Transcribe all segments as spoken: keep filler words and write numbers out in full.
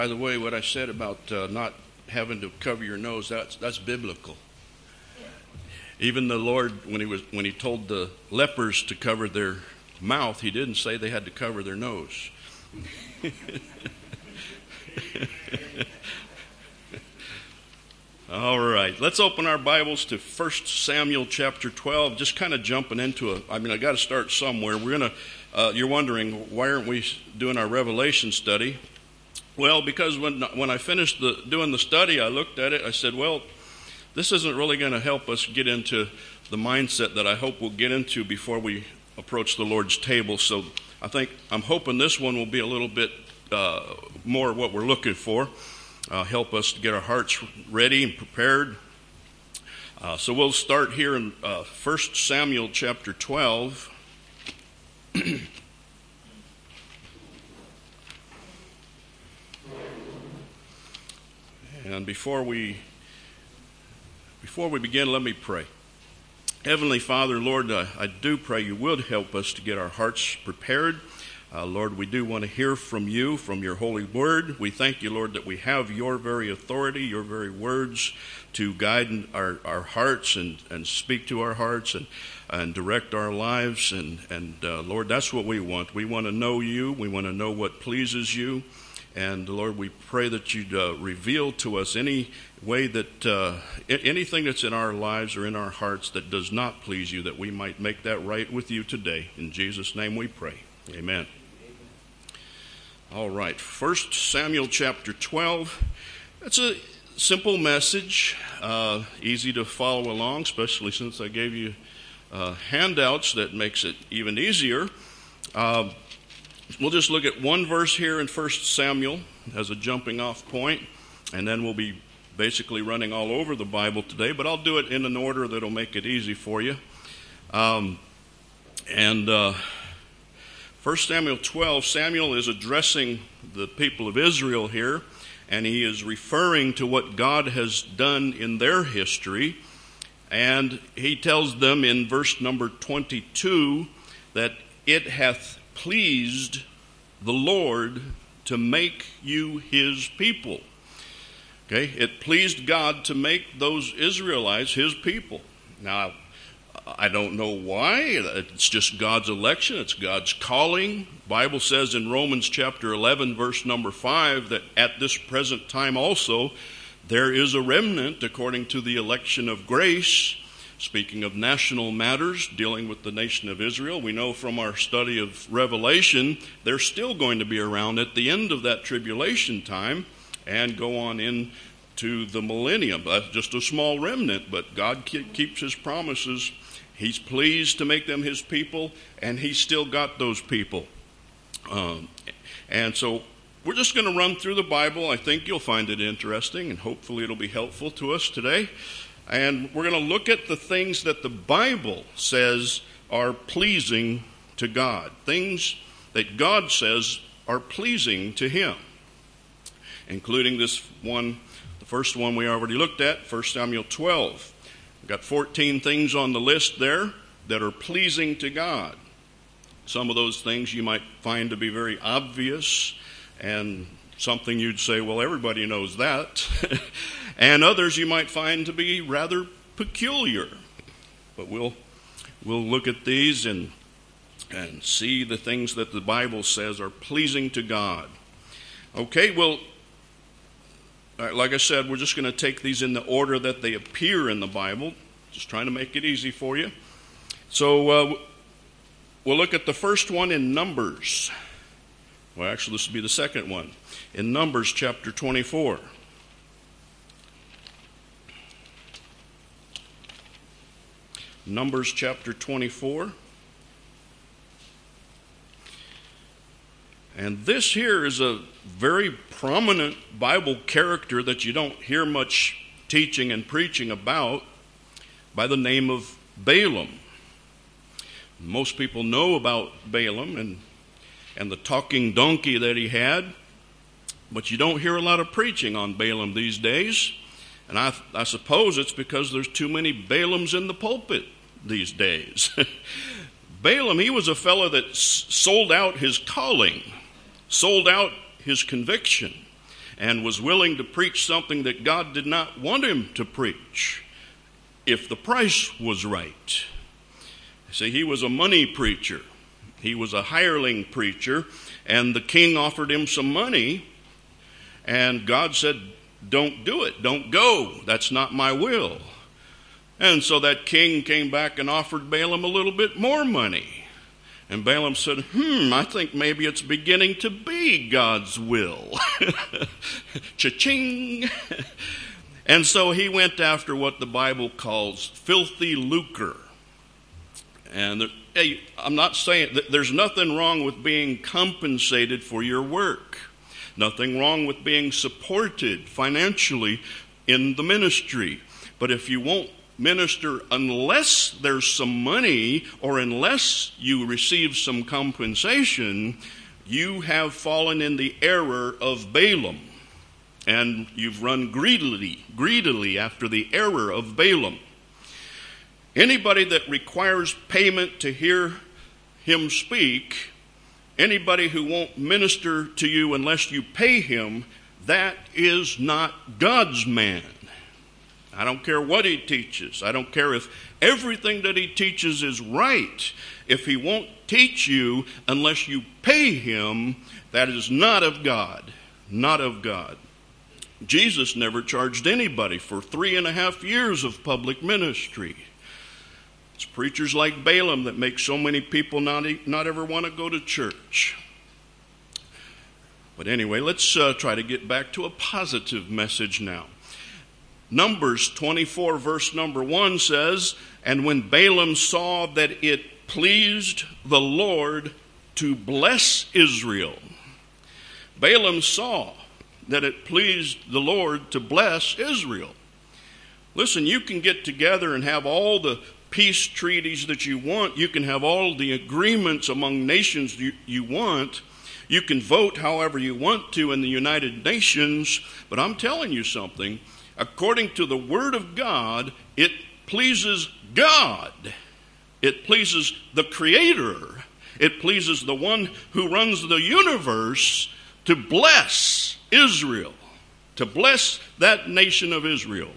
By the way, what I said about uh, not having to cover your nose, that's, that's biblical. Even the Lord, when he was when he told the lepers to cover their mouth, he didn't say they had to cover their nose. All right, let's open our Bibles to First Samuel chapter twelve, just kind of jumping into a, I mean, I got to start somewhere. We're going to, uh, you're wondering, why aren't we doing our Revelation study? Well, because when when I finished the, doing the study, I looked at it, I said, well, this isn't really going to help us get into the mindset that I hope we'll get into before we approach the Lord's table. So I think, I'm hoping this one will be a little bit uh, more what we're looking for. Uh, help us to get our hearts ready and prepared. Uh, so we'll start here in uh, First Samuel chapter twelve. And before we before we begin, let me pray. Heavenly Father, Lord, uh, I do pray you would help us to get our hearts prepared. Uh, Lord, we do want to hear from you, from your holy word. We thank you, Lord, that we have your very authority, your very words to guide our, our hearts and, and speak to our hearts and, and direct our lives. And, and uh, Lord, that's what we want. We want to know you. We want to know what pleases you. And Lord, we pray that you'd uh, reveal to us any way that, uh, anything that's in our lives or in our hearts that does not please you, that we might make that right with you today. In Jesus' name we pray. Amen. All right, First Samuel chapter twelve. That's a simple message, uh, easy to follow along, especially since I gave you uh, handouts. That makes it even easier. Uh, we'll just look at one verse here in First Samuel as a jumping off point, and then we'll be basically running all over the Bible today, but I'll do it in an order that'll make it easy for you. Um, and... Uh, First Samuel twelve, Samuel is addressing the people of Israel here, and he is referring to what God has done in their history. And he tells them in verse number twenty-two that it hath pleased the Lord to make you his people. Okay, it pleased God to make those Israelites his people. Now, I don't know why. It's just God's election. It's God's calling. The Bible says in Romans chapter eleven, verse number five, that at this present time also there is a remnant according to the election of grace. Speaking of national matters, dealing with the nation of Israel, we know from our study of Revelation, they're still going to be around at the end of that tribulation time and go on in to the millennium. That's just a small remnant, but God keeps his promises. He's pleased to make them his people, and he's still got those people. Um, and so we're just going to run through the Bible. I think you'll find it interesting, and hopefully it'll be helpful to us today. And we're going to look at the things that the Bible says are pleasing to God, things that God says are pleasing to him, including this one. The first one we already looked at, First Samuel twelve. We've got fourteen things on the list there that are pleasing to God. Some of those things you might find to be very obvious and something you'd say, well, everybody knows that. And others you might find to be rather peculiar. But we'll we'll look at these and and see the things that the Bible says are pleasing to God. Okay, well, like I said, we're just going to take these in the order that they appear in the Bible, just trying to make it easy for you. So uh, we'll look at the first one in Numbers. Well, actually, this will be the second one. In Numbers chapter twenty-four. Numbers chapter twenty-four. And this here is a very prominent Bible character that you don't hear much teaching and preaching about, by the name of Balaam. Most people know about Balaam and, and the talking donkey that he had, but you don't hear a lot of preaching on Balaam these days. And I, I suppose it's because there's too many Balaams in the pulpit these days. Balaam, he was a fellow that sold out his calling, sold out his conviction, and was willing to preach something that God did not want him to preach if the price was right. See, he was a money preacher. He was a hireling preacher, and the king offered him some money, and God said, don't do it, don't go, that's not my will. And so that king came back and offered Balaam a little bit more money. And Balaam said, hmm, I think maybe it's beginning to be God's will. Cha-ching! And so he went after what the Bible calls filthy lucre. And hey, I'm not saying that there's nothing wrong with being compensated for your work. Nothing wrong with being supported financially in the ministry. But if you won't minister unless there's some money or unless you receive some compensation, you have fallen in the error of Balaam. And you've run greedily, greedily after the error of Balaam. Anybody that requires payment to hear him speak, anybody who won't minister to you unless you pay him, that is not God's man. I don't care what he teaches. I don't care if everything that he teaches is right. If he won't teach you unless you pay him, that is not of God. Not of God. Jesus never charged anybody for three and a half years of public ministry. It's preachers like Balaam that make so many people not, not ever want to go to church. But anyway, let's uh, try to get back to a positive message now. Numbers twenty-four, verse number one says, and when Balaam saw that it pleased the Lord to bless Israel. Balaam saw that it pleased the Lord to bless Israel. Listen, you can get together and have all the peace treaties that you want. You can have all the agreements among nations you, you want. You can vote however you want to in the United Nations. But I'm telling you something. According to the Word of God, it pleases God. It pleases the Creator. It pleases the one who runs the universe to bless Israel, to bless that nation of Israel.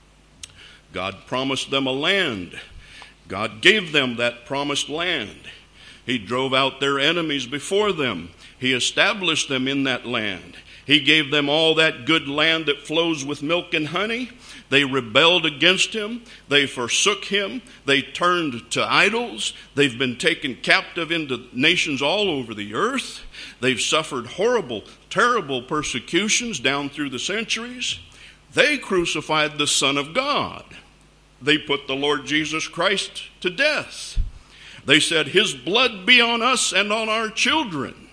God promised them a land. God gave them that promised land. He drove out their enemies before them. He established them in that land. He gave them all that good land that flows with milk and honey. They rebelled against him. They forsook him. They turned to idols. They've been taken captive into nations all over the earth. They've suffered horrible, terrible persecutions down through the centuries. They crucified the Son of God. They put the Lord Jesus Christ to death. They said, his blood be on us and on our children.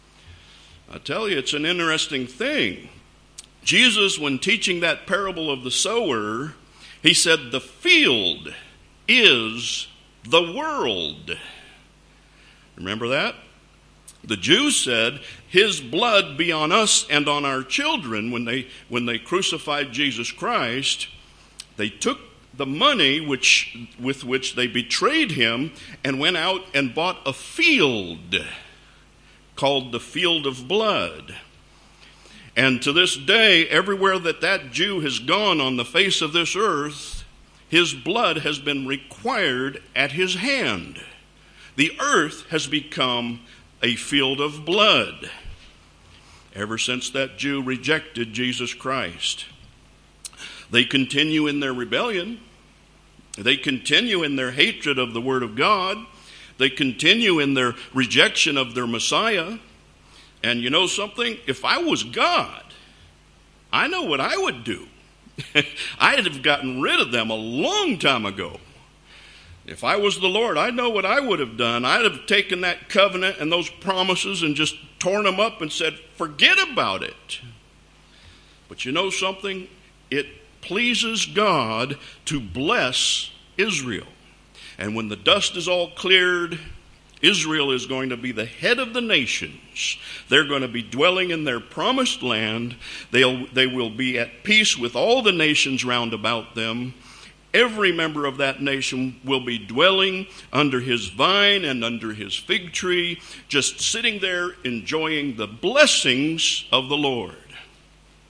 I tell you, it's an interesting thing. Jesus, when teaching that parable of the sower, he said, the field is the world. Remember that? The Jews said, his blood be on us and on our children. When they, when they crucified Jesus Christ, they took the money which, with which they betrayed him and went out and bought a field called the field of blood. And to this day, everywhere that that Jew has gone on the face of this earth, his blood has been required at his hand. The earth has become a field of blood ever since that Jew rejected Jesus Christ. They continue in their rebellion. They continue in their hatred of the Word of God. They continue in their rejection of their Messiah. And you know something? If I was God, I know what I would do. I'd have gotten rid of them a long time ago. If I was the Lord, I know what I would have done. I'd have taken that covenant and those promises and just torn them up and said, forget about it. But you know something? It pleases God to bless Israel. And when the dust is all cleared, Israel is going to be the head of the nations. They're going to be dwelling in their promised land. They'll, they will be at peace with all the nations round about them. Every member of that nation will be dwelling under his vine and under his fig tree, just sitting there enjoying the blessings of the Lord.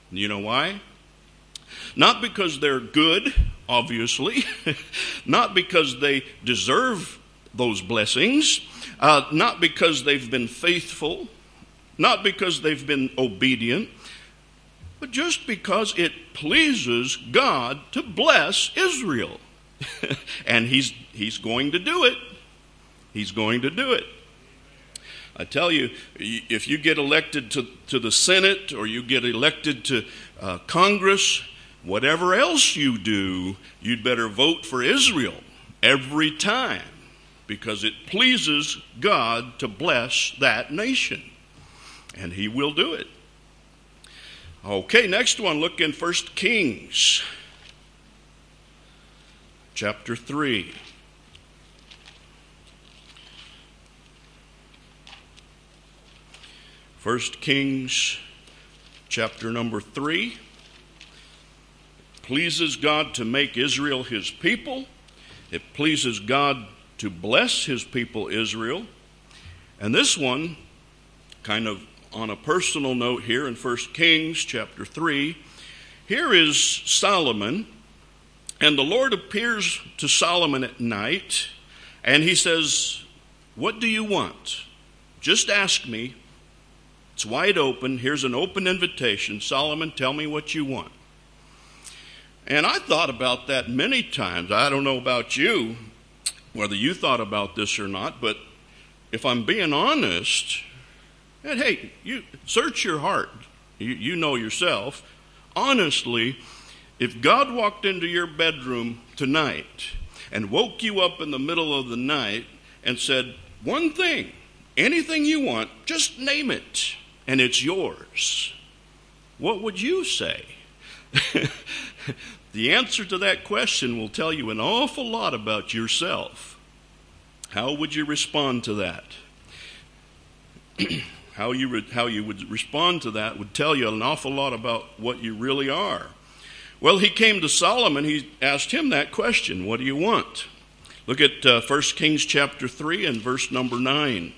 You know why? Not because they're good, obviously. Not because they deserve those blessings. Uh, not because they've been faithful. Not because they've been obedient. But just because it pleases God to bless Israel. And he's, he's going to do it. He's going to do it. I tell you, if you get elected to, to the Senate or you get elected to uh, Congress, whatever else you do, you'd better vote for Israel every time, because it pleases God to bless that nation. And he will do it. Okay, next one, look in First Kings chapter three. First Kings chapter number three. Pleases God to make Israel his people. It pleases God to bless his people Israel. And this one, kind of on a personal note here in First Kings chapter three, here is Solomon, and the Lord appears to Solomon at night, and he says, "What do you want? Just ask me. It's wide open. Here's an open invitation. Solomon, tell me what you want." And I thought about that many times. I don't know about you, whether you thought about this or not, but if I'm being honest, and hey, you search your heart. You, you know yourself. Honestly, if God walked into your bedroom tonight and woke you up in the middle of the night and said, one thing, anything you want, just name it, and it's yours, what would you say? The answer to that question will tell you an awful lot about yourself. How would you respond to that? How you re- how you would respond to that would tell you an awful lot about what you really are. Well, he came to Solomon. He asked him that question. What do you want? Look at uh, First Kings chapter three and verse number nine.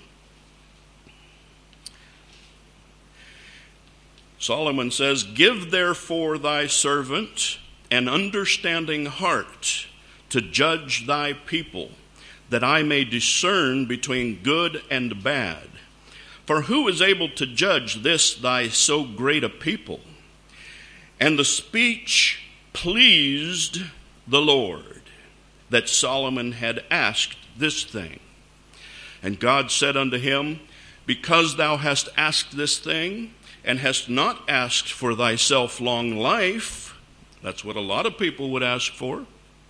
Solomon says, "Give therefore thy servant an understanding heart to judge thy people, that I may discern between good and bad. For who is able to judge this thy so great a people?" And the speech pleased the Lord, that Solomon had asked this thing. And God said unto him, "Because thou hast asked this thing, and hast not asked for thyself long life," that's what a lot of people would ask for,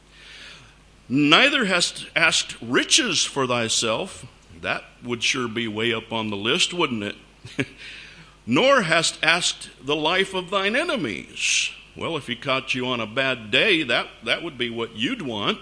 "neither hast asked riches for thyself," that would sure be way up on the list, wouldn't it? "Nor hast asked the life of thine enemies." Well, if he caught you on a bad day, that, that would be what you'd want.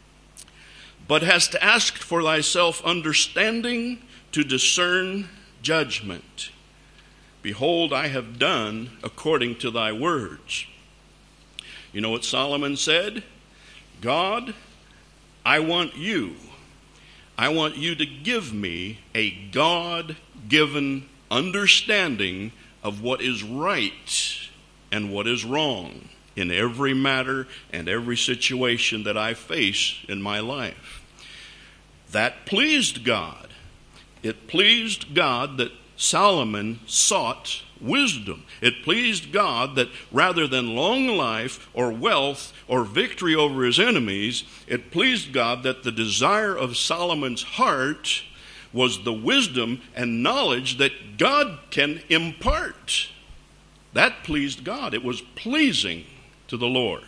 "But hast asked for thyself understanding to discern judgment. Behold, I have done according to thy words." You know what Solomon said? "God, I want you. I want you to give me a God-given understanding of what is right and what is wrong in every matter and every situation that I face in my life." That pleased God. It pleased God that Solomon sought wisdom. It pleased God that rather than long life or wealth or victory over his enemies, it pleased God that the desire of Solomon's heart was the wisdom and knowledge that God can impart. That pleased God. It was pleasing to the Lord.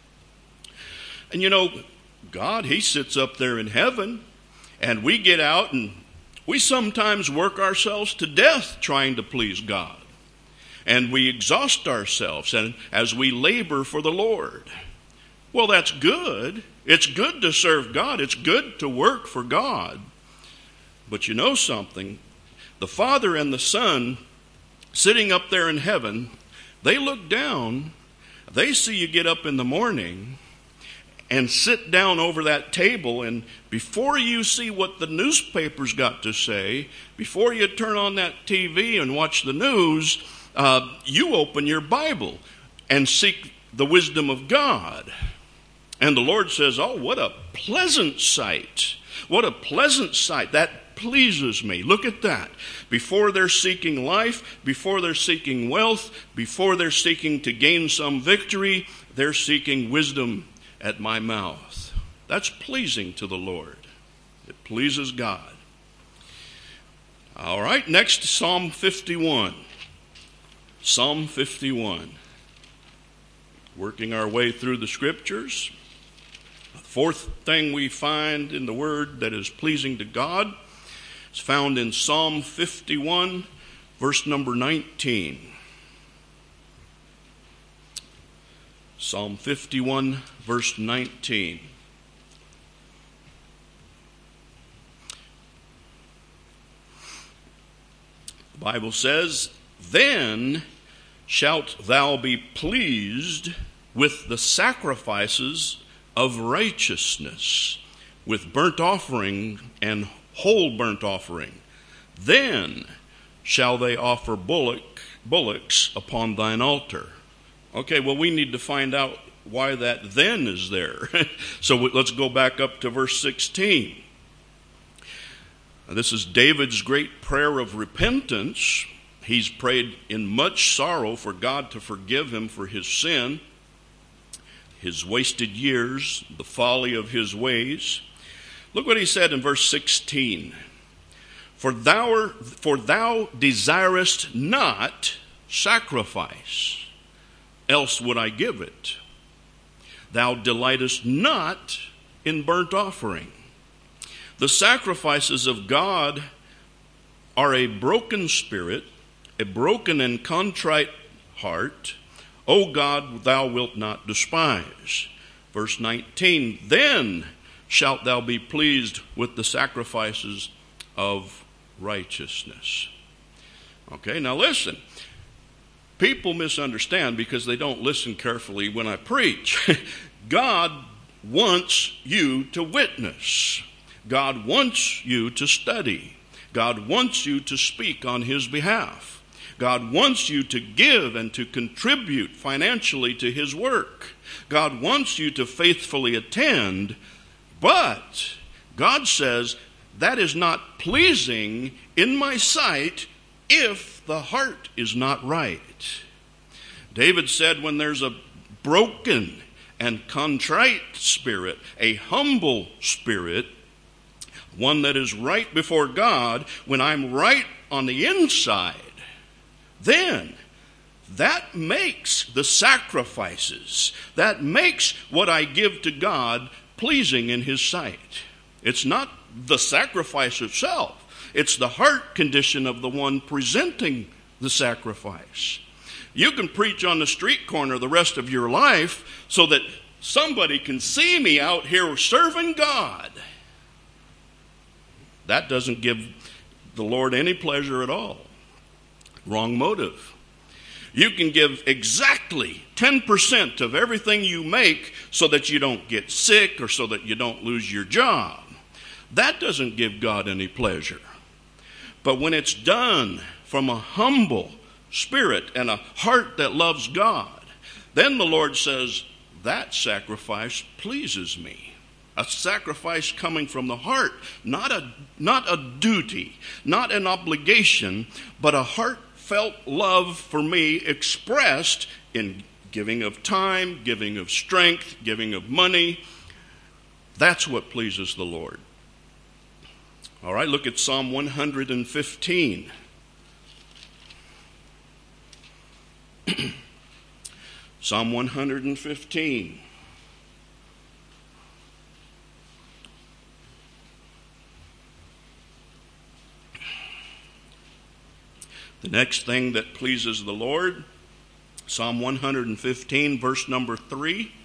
And you know, God, he sits up there in heaven, and we get out and we sometimes work ourselves to death trying to please God. And we exhaust ourselves and as we labor for the Lord. Well, that's good. It's good to serve God. It's good to work for God. But you know something? The Father and the Son sitting up there in heaven, they look down, they see you get up in the morning and sit down over that table, and before you see what the newspaper's got to say, before you turn on that T V and watch the news, uh, you open your Bible and seek the wisdom of God. And the Lord says, oh, what a pleasant sight. What a pleasant sight. That pleases me. Look at that. Before they're seeking life, before they're seeking wealth, before they're seeking to gain some victory, they're seeking wisdom at my mouth. That's pleasing to the Lord. It pleases God. All right, next, Psalm fifty-one. Psalm fifty-one. Working our way through the Scriptures. The fourth thing we find in the Word that is pleasing to God is found in Psalm fifty-one, verse number nineteen. Psalm fifty-one, verse nineteen. The Bible says, then shalt thou be pleased with the sacrifices of righteousness, with burnt offering and whole burnt offering. Then shall they offer bullock, bullocks upon thine altar. Okay, well, we need to find out why that then is there. So let's go back up to verse sixteen. This is David's great prayer of repentance. He's prayed in much sorrow for God to forgive him for his sin, his wasted years, the folly of his ways. Look what he said in verse sixteen. For thou, for thou desirest not sacrifice, else would I give it. Thou delightest not in burnt offering. The sacrifices of God are a broken spirit, a broken and contrite heart. O God, thou wilt not despise. Verse nineteen, then shalt thou be pleased with the sacrifices of righteousness. Okay, now listen. People misunderstand because they don't listen carefully when I preach. God wants you to witness. God wants you to study. God wants you to speak on his behalf. God wants you to give and to contribute financially to his work. God wants you to faithfully attend, but God says that is not pleasing in my sight if the heart is not right. David said when there's a broken and contrite spirit, a humble spirit, one that is right before God, when I'm right on the inside, then that makes the sacrifices, that makes what I give to God pleasing in his sight. It's not the sacrifice itself. It's the heart condition of the one presenting the sacrifice. You can preach on the street corner the rest of your life so that somebody can see me out here serving God. That doesn't give the Lord any pleasure at all. Wrong motive. You can give exactly ten percent of everything you make so that you don't get sick or so that you don't lose your job. That doesn't give God any pleasure. But when it's done from a humble spirit and a heart that loves God, then the Lord says, that sacrifice pleases me. A sacrifice coming from the heart, not a, not a duty, not an obligation, but a heartfelt love for me expressed in giving of time, giving of strength, giving of money. That's what pleases the Lord. All right, look at Psalm one hundred fifteen. Psalm one hundred fifteen. The next thing that pleases the Lord, Psalm one hundred fifteen, verse number three.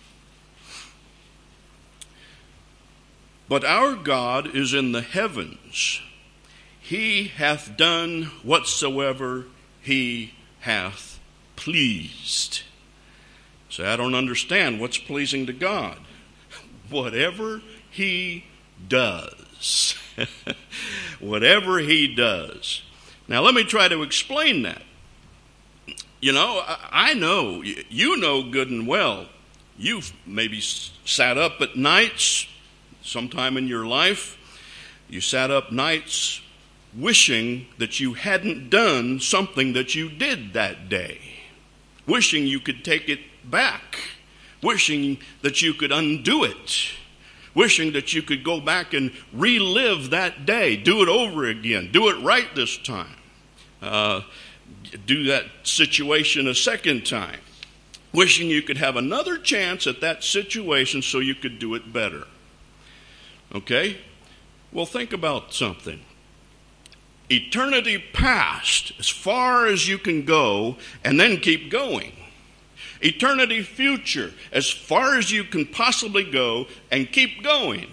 But our God is in the heavens. He hath done whatsoever he hath pleased. So I don't understand what's pleasing to God. Whatever he does. Whatever he does. Now let me try to explain that. You know, I know, you know good and well, you've maybe sat up at nights, sometime in your life, you sat up nights wishing that you hadn't done something that you did that day, wishing you could take it back, wishing that you could undo it, wishing that you could go back and relive that day, do it over again, do it right this time. Uh, do that situation a second time, wishing you could have another chance at that situation so you could do it better. Okay? Well, think about something. Eternity past, as far as you can go, and then keep going. Eternity future, as far as you can possibly go, and keep going.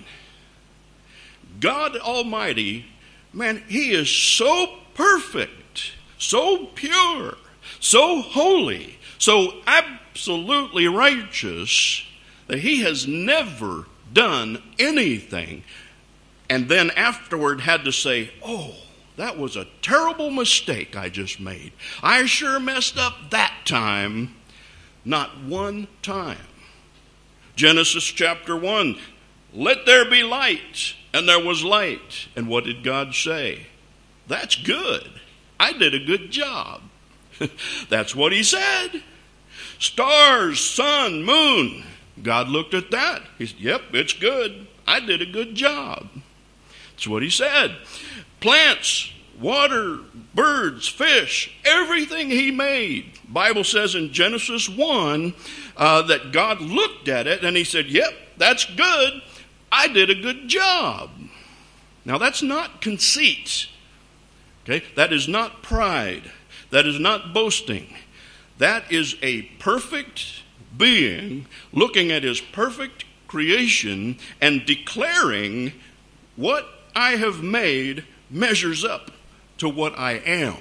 God Almighty, man, He is so perfect, so pure, so holy, so absolutely righteous that He has never done anything and then afterward had to say, oh, that was a terrible mistake I just made. I sure messed up that time. Not one time. Genesis chapter one, let there be light, and there was light. And what did God say? That's good. I did a good job. That's what He said. Stars, sun, moon. God looked at that. He said, yep, it's good. I did a good job. That's what He said. Plants, water, birds, fish, everything He made. Bible says in Genesis one uh, that God looked at it and He said, yep, that's good. I did a good job. Now that's not conceit. Okay? That is not pride. That is not boasting. That is a perfect being looking at His perfect creation and declaring what I have made measures up to what I am.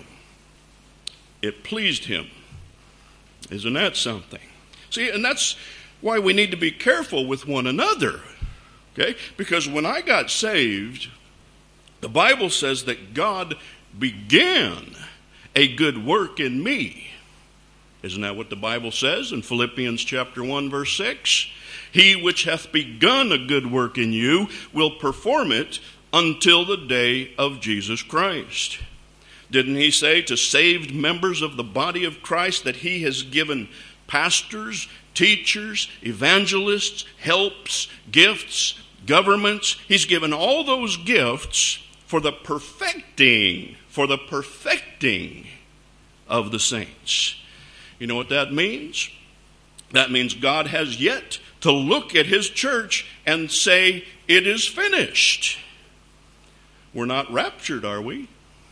It pleased Him. Isn't that something? See, and that's why we need to be careful with one another. Okay? Because when I got saved, the Bible says that God began a good work in me. Isn't that what the Bible says in Philippians chapter one, verse six? He which hath begun a good work in you will perform it until the day of Jesus Christ. Didn't He say to saved members of the body of Christ that He has given pastors, teachers, evangelists, helps, gifts, governments? He's given all those gifts for the perfecting, for the perfecting of the saints. You know what that means? That means God has yet to look at His church and say, it is finished. We're not raptured, are we?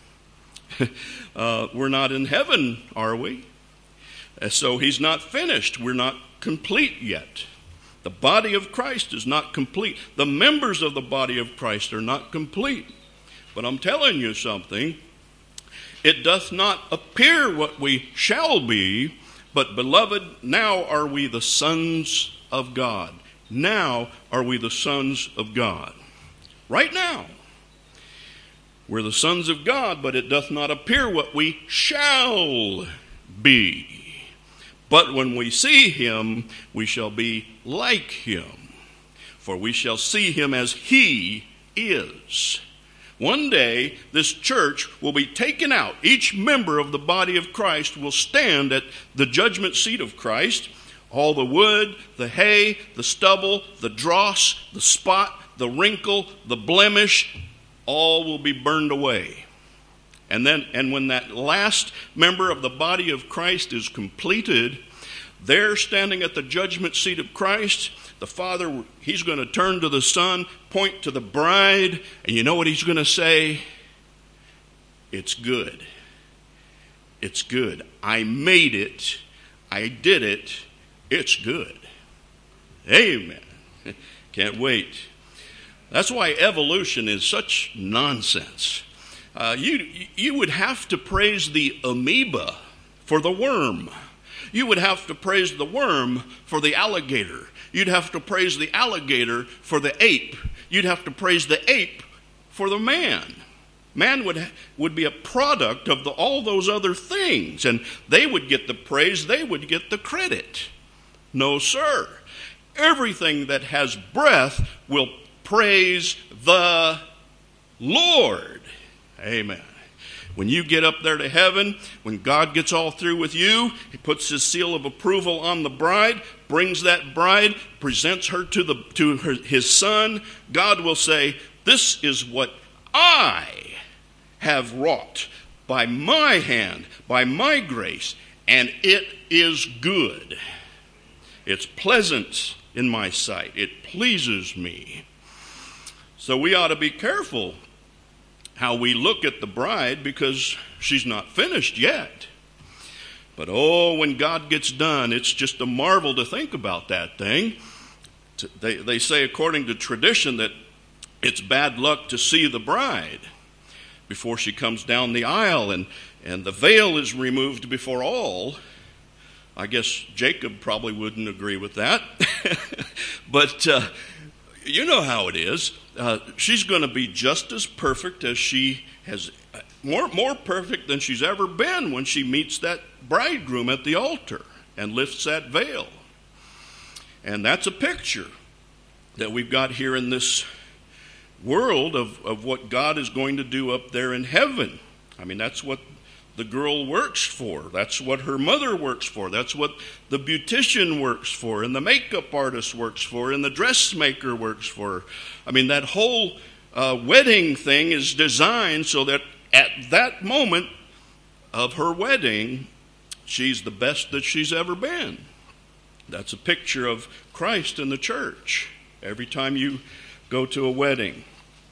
uh, we're not in heaven, are we? Uh, so He's not finished. We're not complete yet. The body of Christ is not complete. The members of the body of Christ are not complete. But I'm telling you something. It doth not appear what we shall be, but beloved, now are we the sons of God. Now are we the sons of God. Right now. We're the sons of God, but it doth not appear what we shall be. But when we see Him, we shall be like Him, for we shall see Him as He is. One day, this church will be taken out. Each member of the body of Christ will stand at the judgment seat of Christ. All the wood, the hay, the stubble, the dross, the spot, the wrinkle, the blemish, all will be burned away. And then, and when that last member of the body of Christ is completed, there standing at the judgment seat of Christ, the Father, He's going to turn to the Son, point to the bride, and you know what He's going to say? It's good. It's good. I made it. I did it. It's good. Amen. Can't wait. That's why evolution is such nonsense. Uh, you, you would have to praise the amoeba for the worm. You would have to praise the worm for the alligator. You'd have to praise the alligator for the ape. You'd have to praise the ape for the man. Man would would be a product of the, all those other things, and they would get the praise, they would get the credit. No, sir. Everything that has breath will praise the Lord. Amen. When you get up there to heaven, when God gets all through with you, he puts his seal of approval on the bride, brings that bride, presents her to the to her, his son. God will say, this is what I have wrought by my hand, by my grace, and it is good. It's pleasant in my sight. It pleases me. So we ought to be careful how we look at the bride, because she's not finished yet. But oh, when God gets done, it's just a marvel to think about that thing. They, they say, according to tradition, that it's bad luck to see the bride before she comes down the aisle, and, and the veil is removed before all. I guess Jacob probably wouldn't agree with that. But uh, you know how it is. Uh, she's going to be just as perfect as she has, more, more perfect than she's ever been when she meets that bridegroom at the altar and lifts that veil. And that's a picture that we've got here in this world of, of what God is going to do up there in heaven. I mean, that's what the girl works for. That's what her mother works for. That's what the beautician works for, and the makeup artist works for, and the dressmaker works for. I mean, that whole uh, wedding thing is designed so that at that moment of her wedding, she's the best that she's ever been. That's a picture of Christ in the church every time you go to a wedding.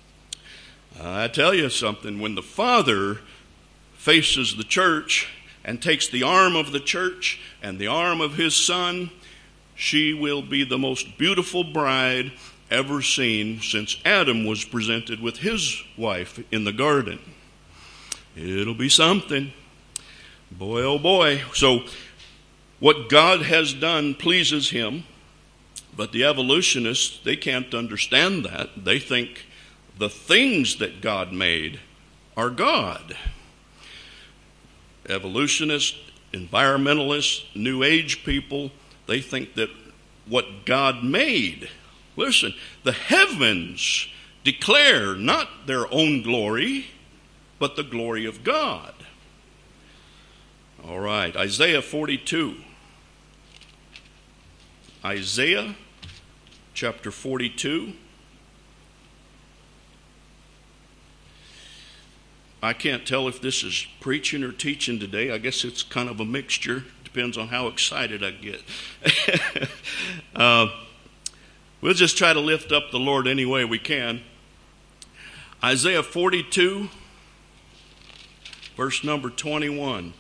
I tell you something, when the Father faces the church and takes the arm of the church and the arm of his Son, she will be the most beautiful bride ever seen since Adam was presented with his wife in the garden. It'll be something. Boy, oh boy. So what God has done pleases him, but the evolutionists, they can't understand that. They think the things that God made are God. Evolutionists, environmentalists, New Age people, they think that what God made, listen, the heavens declare not their own glory, but the glory of God. All right, Isaiah forty-two. Isaiah chapter forty-two. I can't tell if this is preaching or teaching today. I guess it's kind of a mixture. Depends on how excited I get. uh, we'll just try to lift up the Lord any way we can. Isaiah forty-two, verse number twenty-one.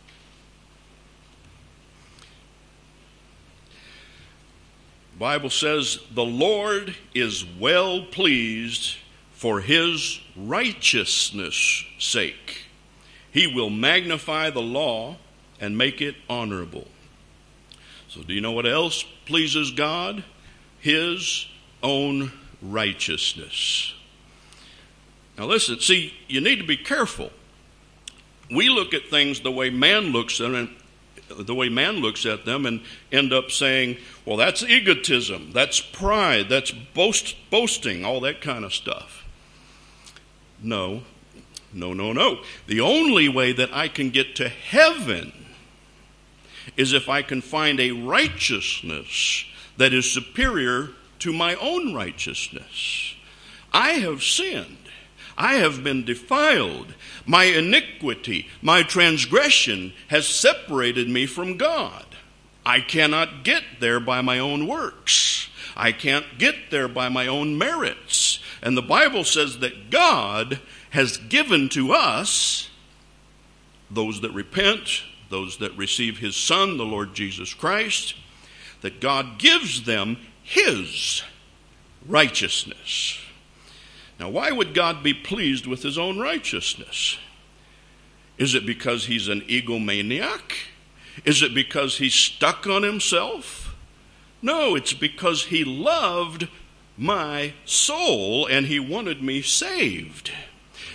The Bible says, the Lord is well pleased for his righteousness' sake. He will magnify the law and make it honorable. So do you know what else pleases God? His own righteousness. Now listen, see, you need to be careful. We look at things the way man looks at them, the way man looks at them, and end up saying, well, that's egotism, that's pride, that's boast, boasting, all that kind of stuff. No, no, no, no. The only way that I can get to heaven is if I can find a righteousness that is superior to my own righteousness. I have sinned. I have been defiled. My iniquity, my transgression has separated me from God. I cannot get there by my own works. I can't get there by my own merits. And the Bible says that God has given to us, those that repent, those that receive his Son, the Lord Jesus Christ, that God gives them his righteousness. Now, why would God be pleased with his own righteousness? Is it because he's an egomaniac? Is it because he's stuck on himself? No, it's because he loved my soul and he wanted me saved.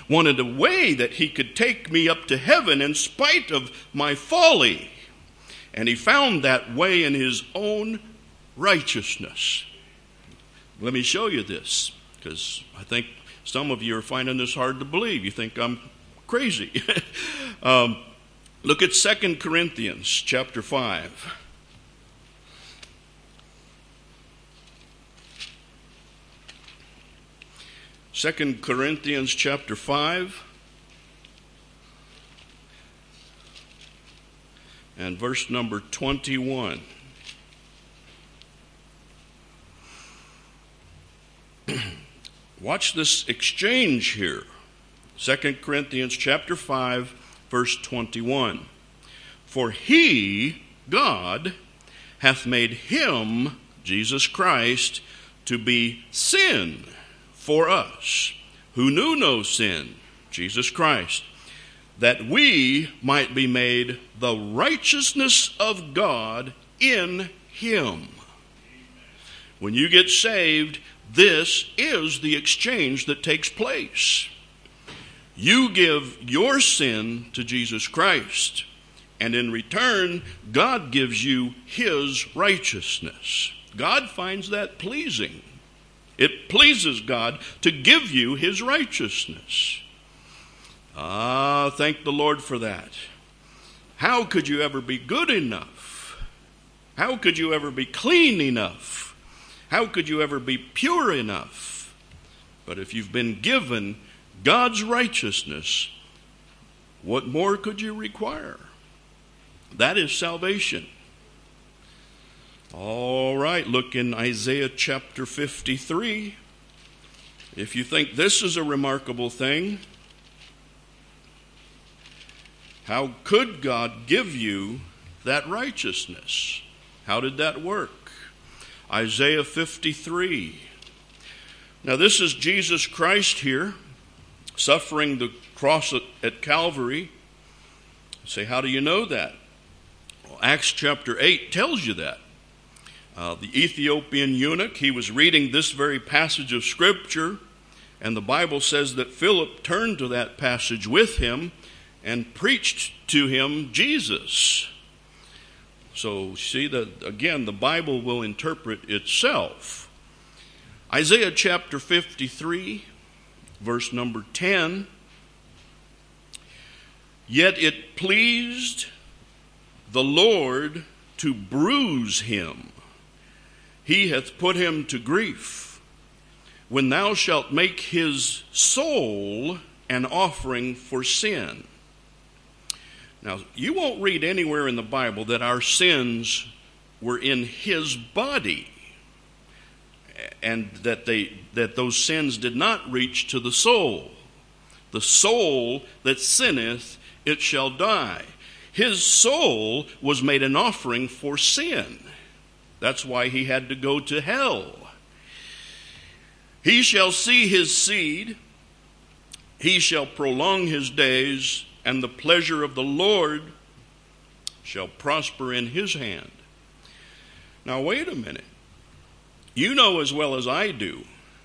wanted a way that he could take me up to heaven in spite of my folly. And he found that way in his own righteousness. Let me show you this, because I think some of you are finding this hard to believe. You think I'm crazy. um, look at Second Corinthians chapter five. Second Corinthians chapter five and verse number twenty-one. Watch this exchange here. Second Corinthians chapter five, verse twenty-one. For he, God, hath made him, Jesus Christ, to be sin for us, who knew no sin, Jesus Christ, that we might be made the righteousness of God in him. When you get saved, this is the exchange that takes place. You give your sin to Jesus Christ, and in return, God gives you his righteousness. God finds that pleasing. It pleases God to give you his righteousness. Ah, thank the Lord for that. How could you ever be good enough? How could you ever be clean enough? How could you ever be pure enough? But if you've been given God's righteousness, what more could you require? That is salvation. All right, look in Isaiah chapter fifty-three. If you think this is a remarkable thing, how could God give you that righteousness? How did that work? Isaiah fifty-three. Now this is Jesus Christ here, suffering the cross at, at Calvary. You say, how do you know that? Well, Acts chapter eight tells you that. Uh, the Ethiopian eunuch, he was reading this very passage of Scripture, and the Bible says that Philip turned to that passage with him and preached to him Jesus. So see that again, the Bible will interpret itself. Isaiah chapter fifty-three, verse number ten. Yet it pleased the Lord to bruise him. He hath put him to grief. When thou shalt make his soul an offering for sin. Now, you won't read anywhere in the Bible that our sins were in his body, and that they that those sins did not reach to the soul. The soul that sinneth, it shall die. His soul was made an offering for sin. That's why he had to go to hell. He shall see his seed, he shall prolong his days, and the pleasure of the Lord shall prosper in his hand. Now wait a minute. You know as well as I do,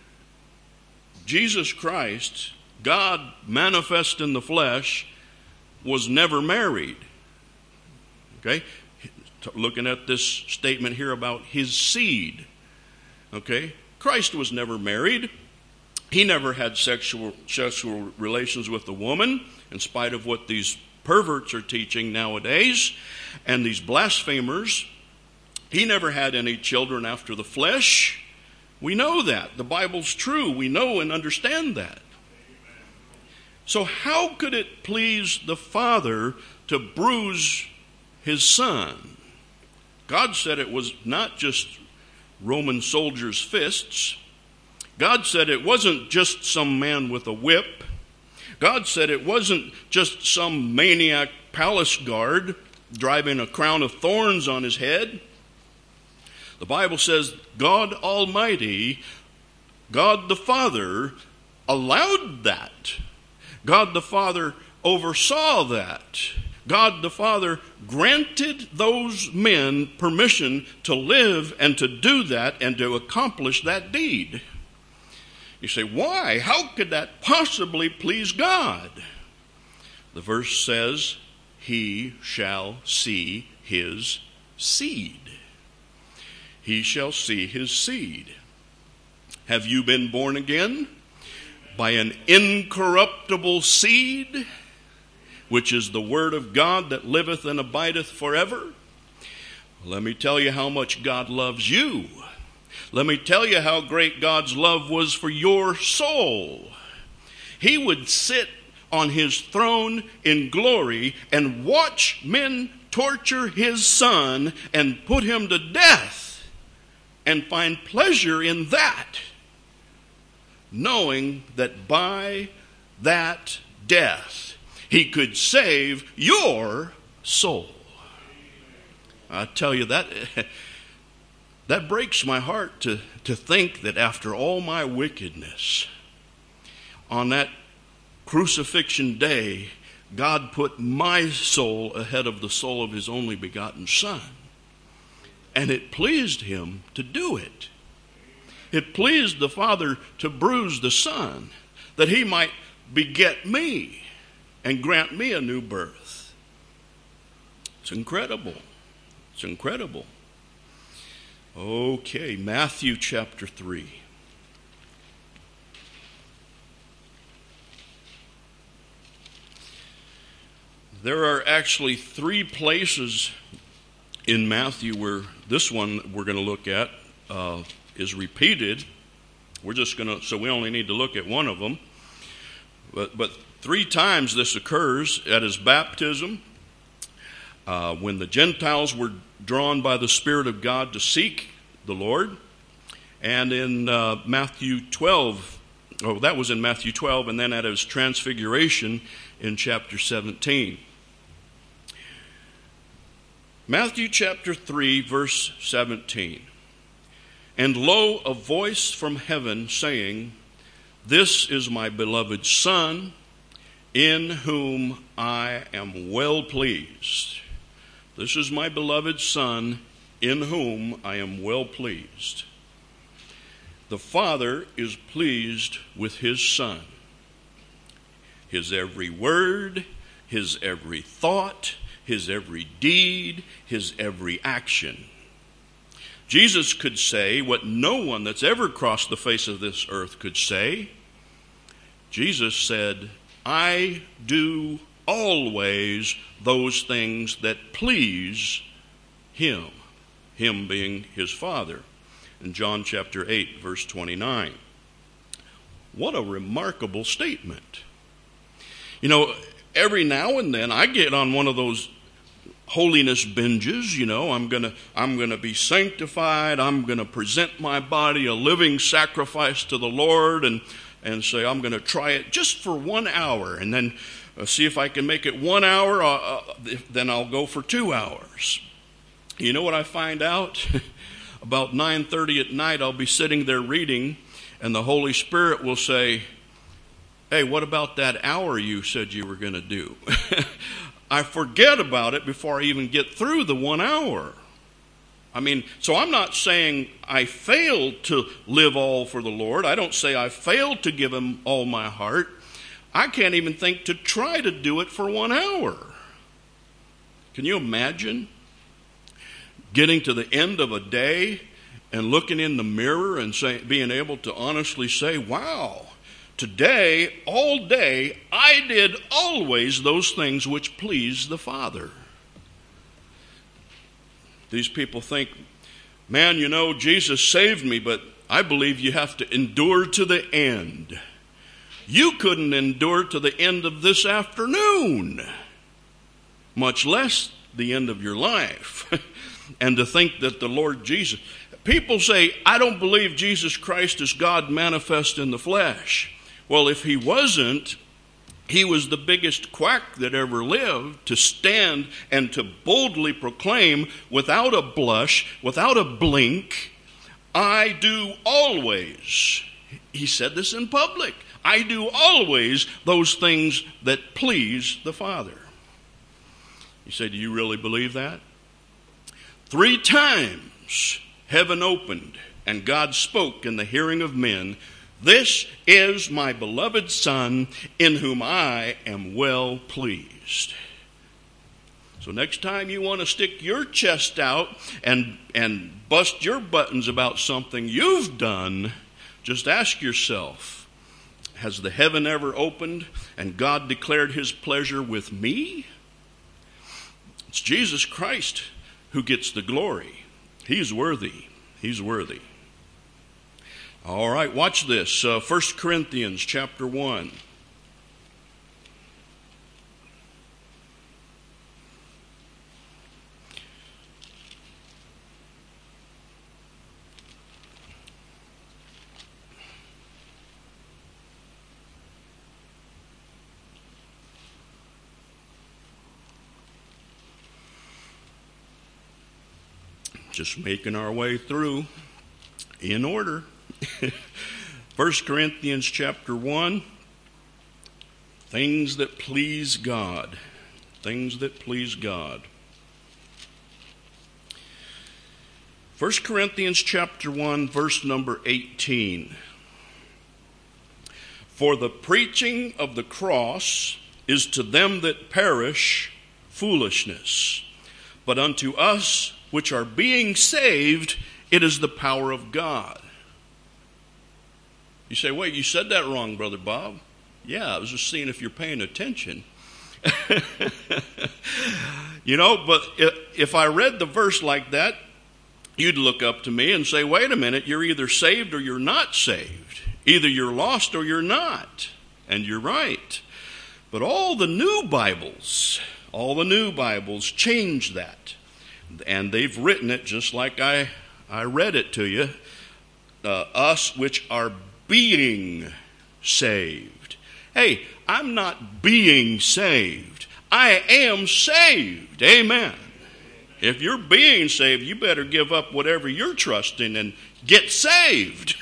Jesus Christ, God manifest in the flesh, was never married. Okay? Looking at this statement here about his seed. Okay? Christ was never married. He never had sexual sexual relations with a woman, in spite of what these perverts are teaching nowadays, and these blasphemers. He never had any children after the flesh. We know that. The Bible's true. We know and understand that. So how could it please the Father to bruise his Son? God said it was not just Roman soldiers' fists. God said it wasn't just some man with a whip. God said it wasn't just some maniac palace guard driving a crown of thorns on his head. The Bible says God Almighty, God the Father, allowed that. God the Father oversaw that. God the Father granted those men permission to live and to do that and to accomplish that deed. You say, why? How could that possibly please God? The verse says, he shall see his seed. He shall see his seed. Have you been born again by an incorruptible seed, which is the word of God that liveth and abideth forever? Let me tell you how much God loves you. Let me tell you how great God's love was for your soul. He would sit on his throne in glory and watch men torture his son and put him to death and find pleasure in that, knowing that by that death he could save your soul. I tell you, that that breaks my heart to, to think that after all my wickedness, on that crucifixion day, God put my soul ahead of the soul of his only begotten Son. And it pleased him to do it. It pleased the Father to bruise the Son, that he might beget me and grant me a new birth. It's incredible. It's incredible. Okay, Matthew chapter three. There are actually three places in Matthew where this one we're going to look at uh, is repeated. We're just going to, so we only need to look at one of them. But, but three times this occurs: at his baptism, uh, when the Gentiles were drawn by the Spirit of God to seek the Lord, and in uh, Matthew twelve, oh, that was in Matthew twelve, and then at his transfiguration in chapter seventeen. Matthew chapter three, verse seventeen. And lo, a voice from heaven saying, this is my beloved Son, in whom I am well pleased. This is my beloved Son, in whom I am well pleased. The Father is pleased with his Son. His every word, his every thought, his every deed, his every action. Jesus could say what no one that's ever crossed the face of this earth could say. Jesus said, I do always those things that please him, him being his Father. In John chapter eight, verse twenty-nine. What a remarkable statement. You know, every now and then I get on one of those holiness binges. You know, I'm gonna I'm gonna be sanctified. I'm gonna present my body a living sacrifice to the Lord, and and say I'm gonna try it just for one hour, and then uh, see if I can make it one hour. Uh, uh, then I'll go for two hours. You know what I find out? About nine thirty at night, I'll be sitting there reading, and the Holy Spirit will say, hey, what about that hour you said you were going to do? I forget about it before I even get through the one hour. I mean, so I'm not saying I failed to live all for the Lord. I don't say I failed to give him all my heart. I can't even think to try to do it for one hour. Can you imagine getting to the end of a day and looking in the mirror and say, being able to honestly say, wow, today, all day, I did always those things which please the Father. These people think, man, you know, Jesus saved me, but I believe you have to endure to the end. You couldn't endure to the end of this afternoon, much less the end of your life. And to think that the Lord Jesus, people say, I don't believe Jesus Christ is God manifest in the flesh. Well, if he wasn't, he was the biggest quack that ever lived, to stand and to boldly proclaim without a blush, without a blink, I do always. He said this in public. I do always those things that please the Father. You say, do you really believe that? Three times heaven opened and God spoke in the hearing of men, This is my beloved Son, in whom I am well pleased. So next time you want to stick your chest out and, and bust your buttons about something you've done, just ask yourself, has the heaven ever opened and God declared his pleasure with me? It's Jesus Christ who gets the glory. He's worthy. He's worthy. All right, watch this. Uh, First Corinthians chapter one. Just making our way through in order. First Corinthians chapter one. Things that please God. Things that please God. First Corinthians chapter one, verse number eighteen. For the preaching of the cross is to them that perish foolishness, but unto us which are being saved, it is the power of God. You say, wait, you said that wrong, Brother Bob. Yeah, I was just seeing if you're paying attention. You know, but if I read the verse like that, you'd look up to me and say, wait a minute, you're either saved or you're not saved. Either you're lost or you're not. And you're right. But all the new Bibles, all the new Bibles change that. And they've written it just like I, I read it to you. Uh, us which are being saved. Hey, I'm not being saved. I am saved. Amen. If you're being saved, you better give up whatever you're trusting and get saved.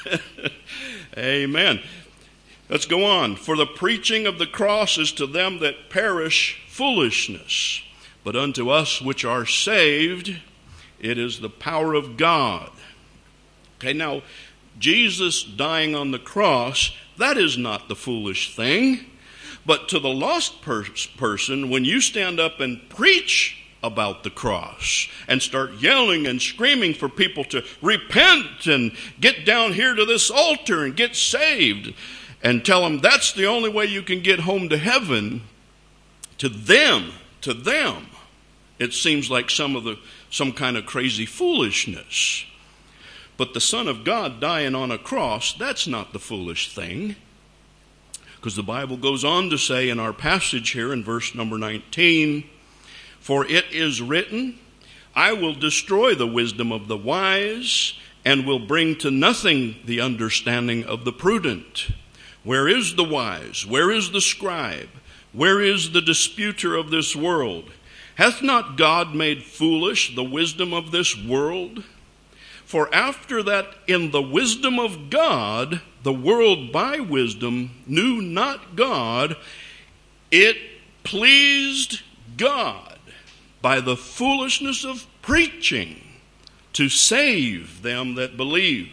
Amen. Let's go on. For the preaching of the cross is to them that perish foolishness, but unto us which are saved, it is the power of God. Okay, now, Jesus dying on the cross, that is not the foolish thing. But to the lost per- person, when you stand up and preach about the cross and start yelling and screaming for people to repent and get down here to this altar and get saved and tell them that's the only way you can get home to heaven, to them, to them, it seems like some of the some kind of crazy foolishness. But the Son of God dying on a cross, that's not the foolish thing. Because the Bible goes on to say in our passage here in verse number nineteen, for it is written, I will destroy the wisdom of the wise and will bring to nothing the understanding of the prudent. Where is the wise? Where is the scribe? Where is the disputer of this world? Hath not God made foolish the wisdom of this world? For after that in the wisdom of God, the world by wisdom knew not God, it pleased God by the foolishness of preaching to save them that believe.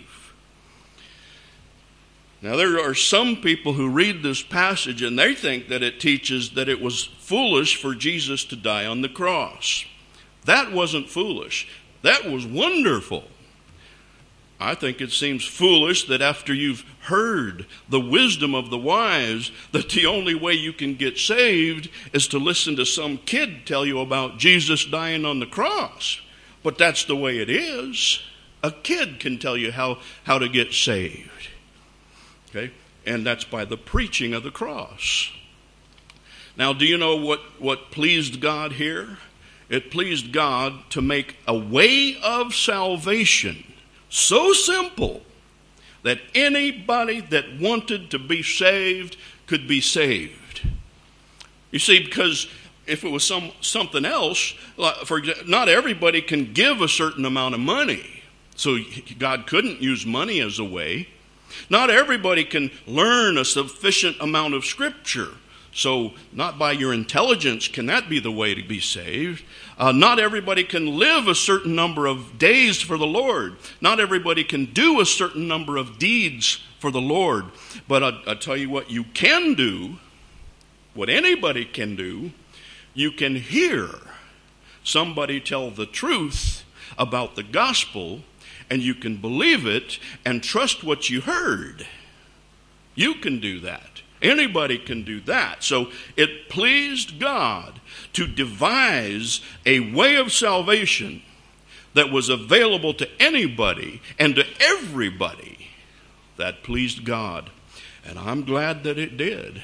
Now there are some people who read this passage and they think that it teaches that it was foolish for Jesus to die on the cross. That wasn't foolish. That was wonderful. I think it seems foolish that after you've heard the wisdom of the wise, that the only way you can get saved is to listen to some kid tell you about Jesus dying on the cross. But that's the way it is. A kid can tell you how, how to get saved. Okay? And that's by the preaching of the cross. Now, do you know what, what pleased God here? It pleased God to make a way of salvation so simple that anybody that wanted to be saved could be saved. You see, because if it was some something else, for example, not everybody can give a certain amount of money. So God couldn't use money as a way. Not everybody can learn a sufficient amount of Scripture. So not by your intelligence can that be the way to be saved. Uh, not everybody can live a certain number of days for the Lord. Not everybody can do a certain number of deeds for the Lord. But I, I tell you what you can do, what anybody can do, you can hear somebody tell the truth about the gospel, and you can believe it and trust what you heard. You can do that. Anybody can do that. So it pleased God to devise a way of salvation that was available to anybody and to everybody. That pleased God. And I'm glad that it did.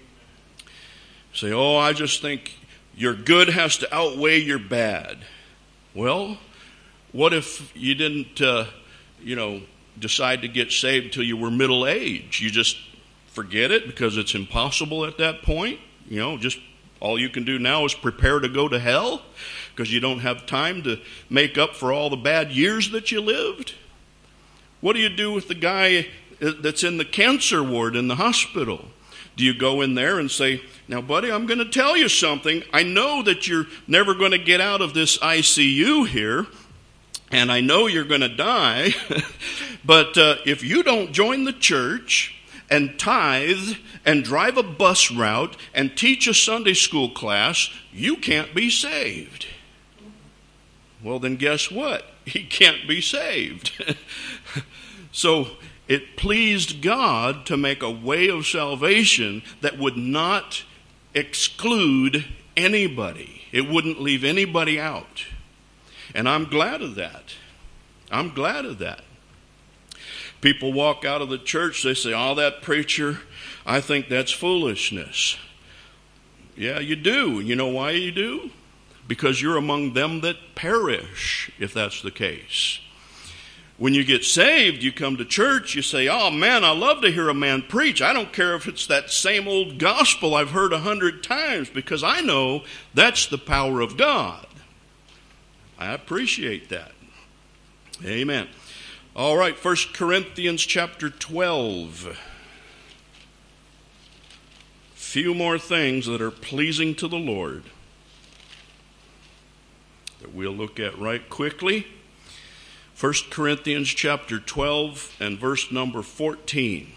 Say, oh, I just think your good has to outweigh your bad. Well, what if you didn't, uh, you know, decide to get saved till you were middle age? You just forget it because it's impossible at that point. You know, just all you can do now is prepare to go to hell because you don't have time to make up for all the bad years that you lived. What do you do with the guy that's in the cancer ward in the hospital? Do you go in there and say, now, buddy, I'm going to tell you something. I know that you're never going to get out of this I C U here, and I know you're going to die, but uh, if you don't join the church and tithe and drive a bus route and teach a Sunday school class, you can't be saved. Well, then guess what? He can't be saved. So it pleased God to make a way of salvation that would not exclude anybody. It wouldn't leave anybody out. And I'm glad of that. I'm glad of that. People walk out of the church, they say, oh, that preacher, I think that's foolishness. Yeah, you do. You know why you do? Because you're among them that perish, if that's the case. When you get saved, you come to church, you say, oh man, I love to hear a man preach. I don't care if it's that same old gospel I've heard a hundred times, because I know that's the power of God. I appreciate that. Amen. All right, First Corinthians chapter twelve. Few more things that are pleasing to the Lord that we'll look at right quickly. First Corinthians chapter twelve and verse number fourteen.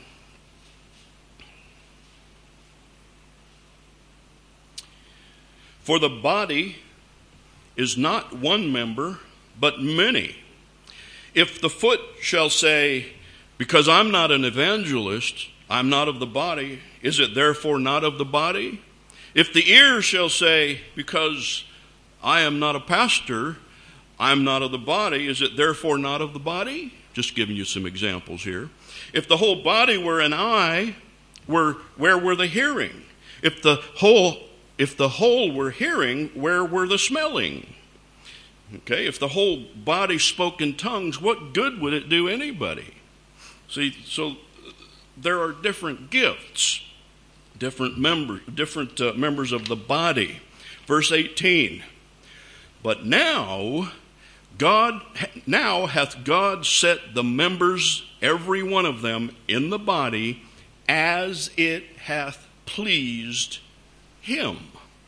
For the body is not one member, but many. If the foot shall say, because I'm not an evangelist, I'm not of the body, is it therefore not of the body? If the ear shall say, because I am not a pastor, I'm not of the body, is it therefore not of the body? Just giving you some examples here. If the whole body were an eye, were, where were the hearing? If the whole, if the whole were hearing, where were the smelling? Okay, if the whole body spoke in tongues, what good would it do anybody? See, so there are different gifts, different member, different uh, members of the body. Verse eighteen. But now, God, now hath God set the members, every one of them, in the body, as it hath pleased him.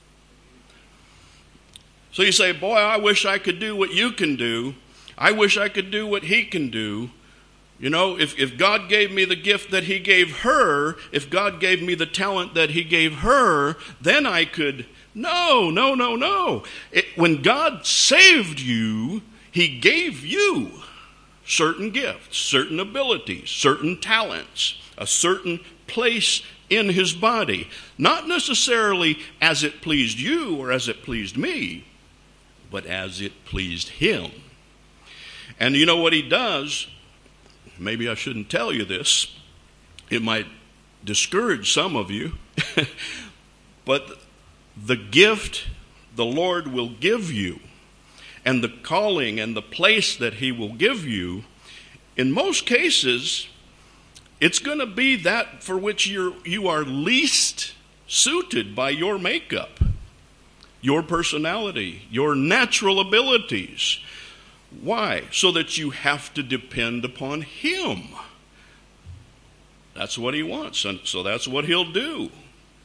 So you say, boy, I wish I could do what you can do. I wish I could do what he can do. You know, if, if God gave me the gift that he gave her, if God gave me the talent that he gave her, then I could. No, no, no, no. It, when God saved you, he gave you certain gifts, certain abilities, certain talents, a certain place in his body. Not necessarily as it pleased you or as it pleased me, but as it pleased him. And you know what he does? Maybe I shouldn't tell you this. It might discourage some of you. But the gift the Lord will give you, and the calling and the place that he will give you, in most cases, it's going to be that for which you're, you are least suited by your makeup, your personality, your natural abilities. Why? So that you have to depend upon him. That's what he wants, and so that's what he'll do.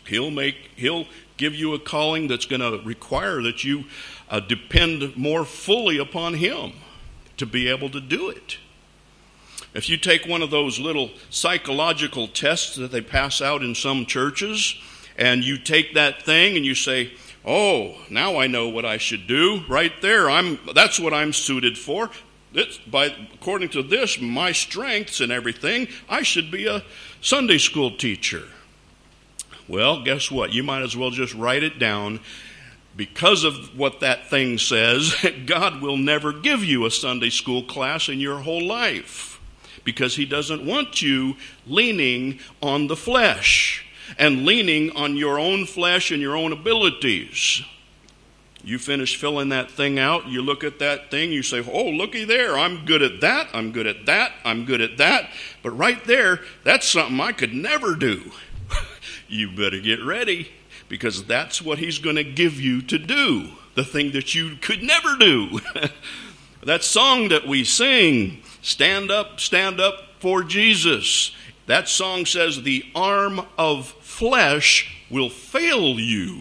He'll make, he'll give you a calling that's going to require that you uh, depend more fully upon him to be able to do it. If you take one of those little psychological tests that they pass out in some churches, and you take that thing and you say, oh, now I know what I should do. Right there, I'm that's what I'm suited for. It's by according to this, my strengths and everything, I should be a Sunday school teacher. Well, guess what? You might as well just write it down. Because of what that thing says, God will never give you a Sunday school class in your whole life, because he doesn't want you leaning on the flesh and leaning on your own flesh and your own abilities. You finish filling that thing out, you look at that thing, you say, oh, looky there, I'm good at that, I'm good at that, I'm good at that. But right there, that's something I could never do. You better get ready, because that's what he's going to give you to do, the thing that you could never do. That song that we sing, Stand Up, Stand Up for Jesus. That song says the arm of flesh will fail you.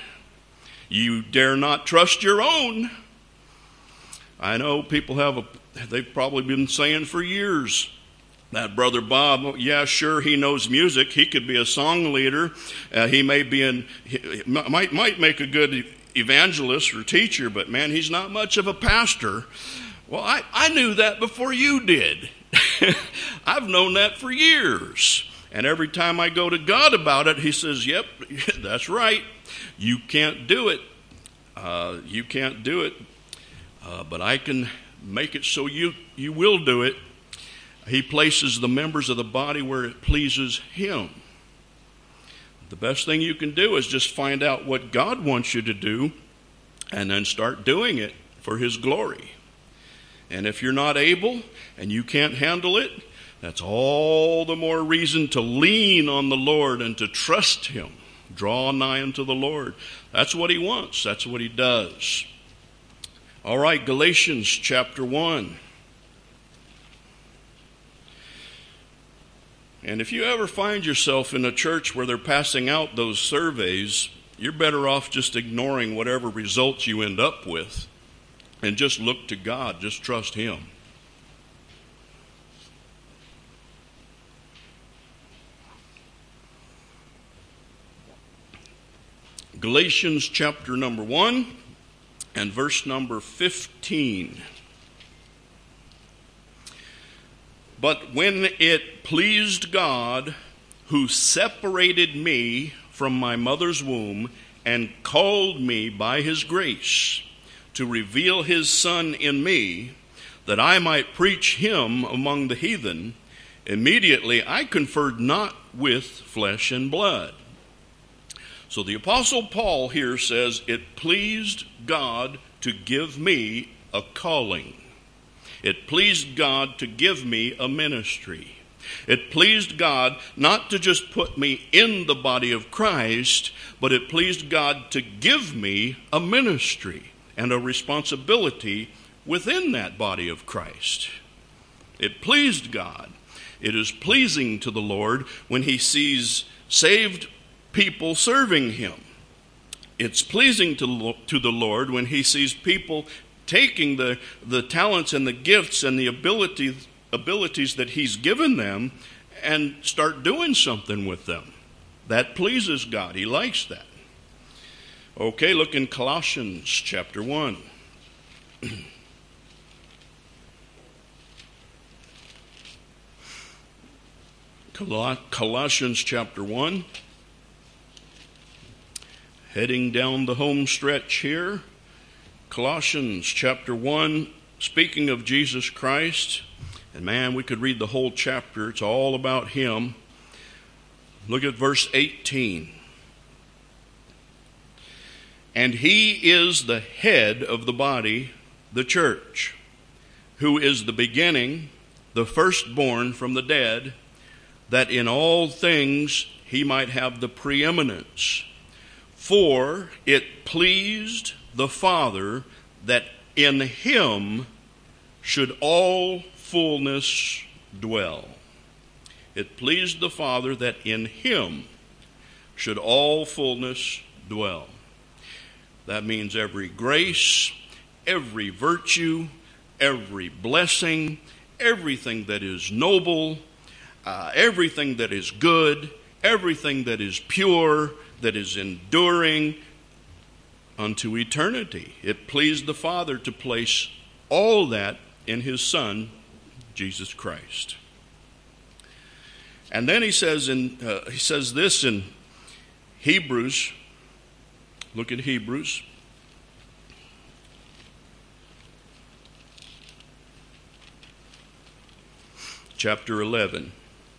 You dare not trust your own. I know people have a, they've probably been saying for years, that Brother Bob, yeah, sure, he knows music. He could be a song leader. Uh, he may be in, he might, might make a good evangelist or teacher, but man, he's not much of a pastor. Well, I, I knew that before you did. I've known that for years. And every time I go to God about it, he says, yep, that's right. You can't do it. Uh, you can't do it. Uh, but I can make it so you, you will do it. He places the members of the body where it pleases him. The best thing you can do is just find out what God wants you to do and then start doing it for his glory. And if you're not able and you can't handle it, that's all the more reason to lean on the Lord and to trust him. Draw nigh unto the Lord. That's what he wants. That's what he does. All right, Galatians chapter one. And if you ever find yourself in a church where they're passing out those surveys, you're better off just ignoring whatever results you end up with and just look to God. Just trust him. Galatians chapter number one and verse number fifteen. But when it pleased God, who separated me from my mother's womb and called me by his grace to reveal his Son in me, that I might preach him among the heathen, immediately I conferred not with flesh and blood. So the Apostle Paul here says, it pleased God to give me a calling. It pleased God to give me a ministry. It pleased God not to just put me in the body of Christ, but it pleased God to give me a ministry and a responsibility within that body of Christ. It pleased God. It is pleasing to the Lord when he sees saved people serving him. It's pleasing to, to the Lord when he sees people taking the, the talents and the gifts and the abilities, abilities that he's given them and start doing something with them. That pleases God. He likes that. Okay, look in Colossians chapter one. Colossians chapter one. Heading down the home stretch here. Colossians chapter one, speaking of Jesus Christ. And man, we could read the whole chapter. It's all about him. Look at verse eighteen. And he is the head of the body, the church, who is the beginning, the firstborn from the dead, that in all things he might have the preeminence. For it pleased the Father that in him should all fullness dwell. It pleased the Father that in him should all fullness dwell. That means every grace, every virtue, every blessing, everything that is noble, uh, everything that is good, everything that is pure, that is enduring unto eternity. It pleased the Father to place all that in his Son, Jesus Christ. And then he says in uh, he says this in Hebrews. Look at Hebrews. Chapter eleven.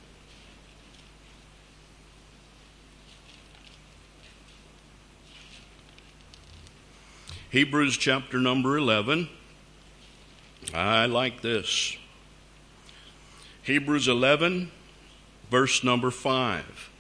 Hebrews chapter number eleven. I like this. Hebrews eleven, verse number five.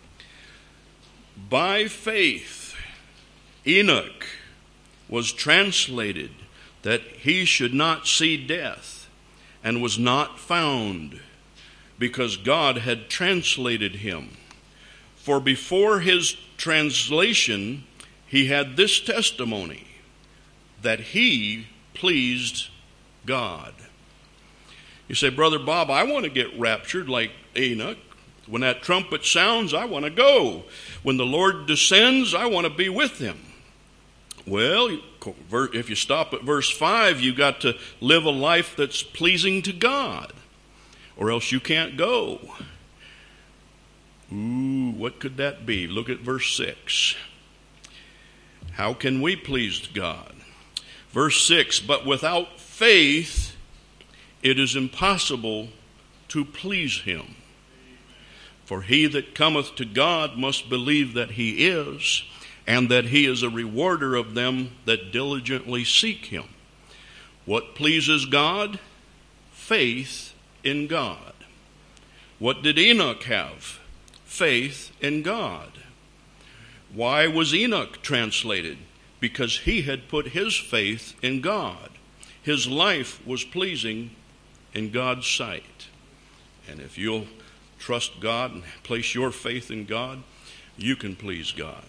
By faith, Enoch was translated that he should not see death, and was not found, because God had translated him. For before his translation, he had this testimony, that he pleased God. You say, Brother Bob, I want to get raptured like Enoch. When that trumpet sounds, I want to go. When the Lord descends, I want to be with him. Well, if you stop at verse five, you've got to live a life that's pleasing to God, or else you can't go. Ooh, what could that be? Look at verse six. How can we please God? Verse six, but without faith it is impossible to please him. For he that cometh to God must believe that he is, and that he is a rewarder of them that diligently seek him. What pleases God? Faith in God. What did Enoch have? Faith in God. Why was Enoch translated? Because he had put his faith in God. His life was pleasing in God's sight. And if you'll trust God and place your faith in God, you can please God.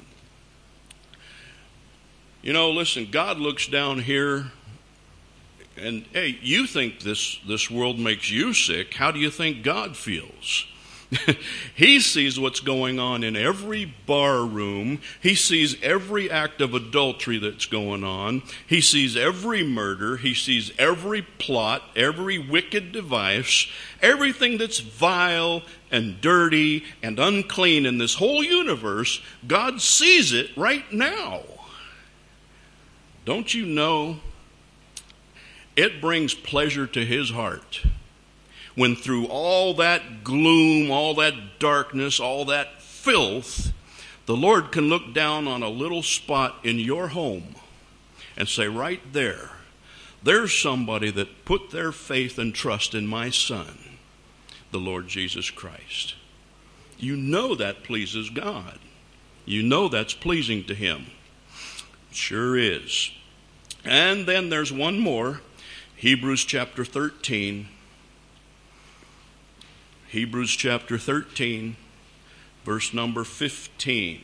You know, listen, God looks down here and, hey, you think this, this world makes you sick. How do you think God feels? He sees what's going on in every bar room. He sees every act of adultery that's going on. He sees every murder. He sees every plot, every wicked device, everything that's vile and dirty and unclean in this whole universe. God sees it right now. Don't you know it brings pleasure to his heart when through all that gloom, all that darkness, all that filth, the Lord can look down on a little spot in your home and say, right there, there's somebody that put their faith and trust in my Son, the Lord Jesus Christ. You know that pleases God. You know that's pleasing to him. Sure is. And then there's one more. Hebrews chapter thirteen. Hebrews chapter thirteen, verse number fifteen.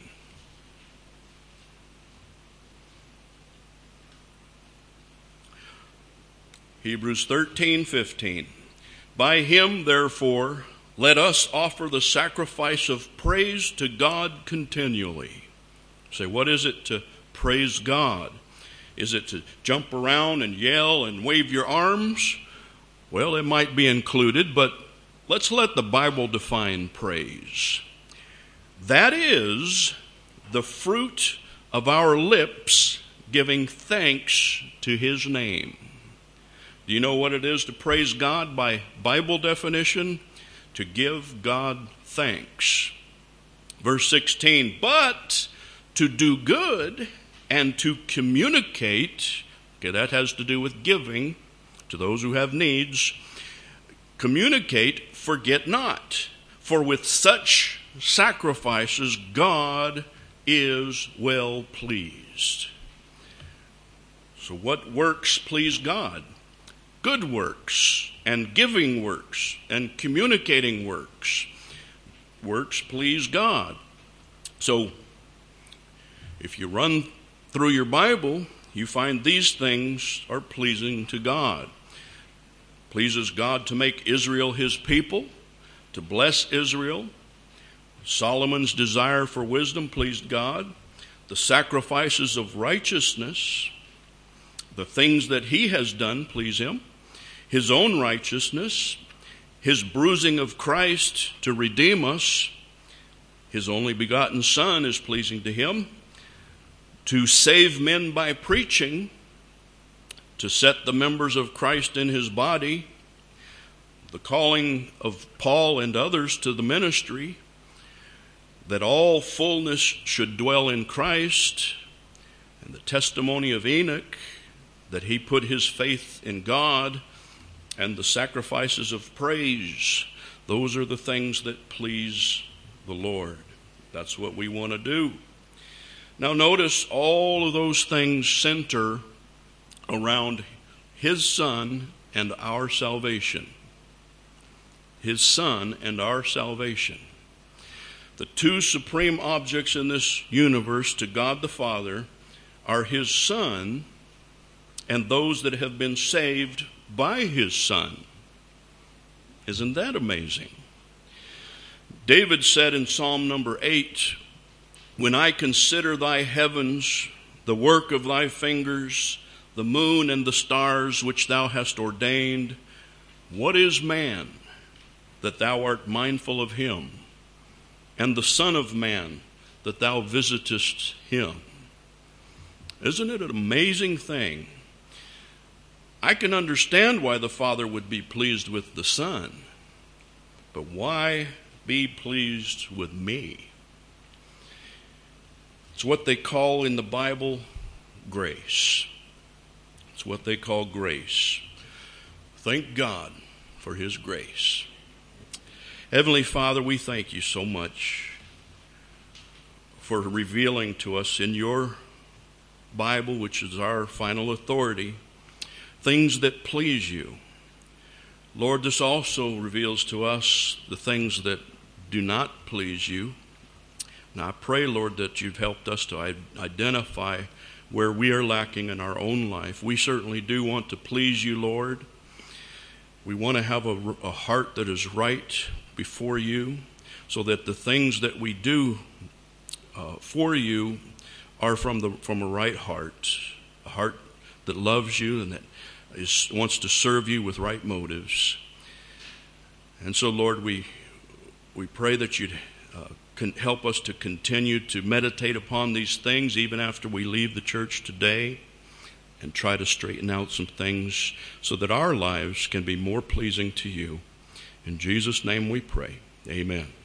Hebrews thirteen, fifteen. By him, therefore, let us offer the sacrifice of praise to God continually. Say, what is it to praise God? Is it to jump around and yell and wave your arms? Well, it might be included, but let's let the Bible define praise. That is the fruit of our lips giving thanks to his name. Do you know what it is to praise God by Bible definition? To give God thanks. Verse sixteen, but to do good and to communicate, okay, that has to do with giving to those who have needs. Communicate, forget not, for with such sacrifices God is well pleased. So what works please God? Good works and giving works and communicating works. Works please God. So, if you run through your Bible, you find these things are pleasing to God. Pleases God to make Israel his people, to bless Israel. Solomon's desire for wisdom pleased God. The sacrifices of righteousness, the things that he has done, please him. His own righteousness, his bruising of Christ to redeem us, his only begotten Son is pleasing to him. To save men by preaching, to set the members of Christ in his body, the calling of Paul and others to the ministry, that all fullness should dwell in Christ, and the testimony of Enoch, that he put his faith in God, and the sacrifices of praise. Those are the things that please the Lord. That's what we want to do. Now notice all of those things center around his Son and our salvation. His Son and our salvation. The two supreme objects in this universe to God the Father are his Son and those that have been saved by his Son. Isn't that amazing? David said in Psalm number eight, "When I consider thy heavens, the work of thy fingers, the moon and the stars which thou hast ordained, what is man that thou art mindful of him, and the Son of Man that thou visitest him?" Isn't it an amazing thing? I can understand why the Father would be pleased with the Son, but why be pleased with me? It's what they call in the Bible grace. It's what they call grace. Thank God for his grace. Heavenly Father, we thank you so much for revealing to us in your Bible, which is our final authority, things that please you. Lord, this also reveals to us the things that do not please you. And I pray, Lord, that you've helped us to identify where we are lacking in our own life. We certainly do want to please you, Lord. We want to have a, a heart that is right before you, so that the things that we do uh, for you are from the from a right heart, a heart that loves you and that is wants to serve you with right motives. And so, Lord, we we pray that you'd uh, can help us to continue to meditate upon these things even after we leave the church today, and try to straighten out some things so that our lives can be more pleasing to you. In Jesus' name we pray. Amen.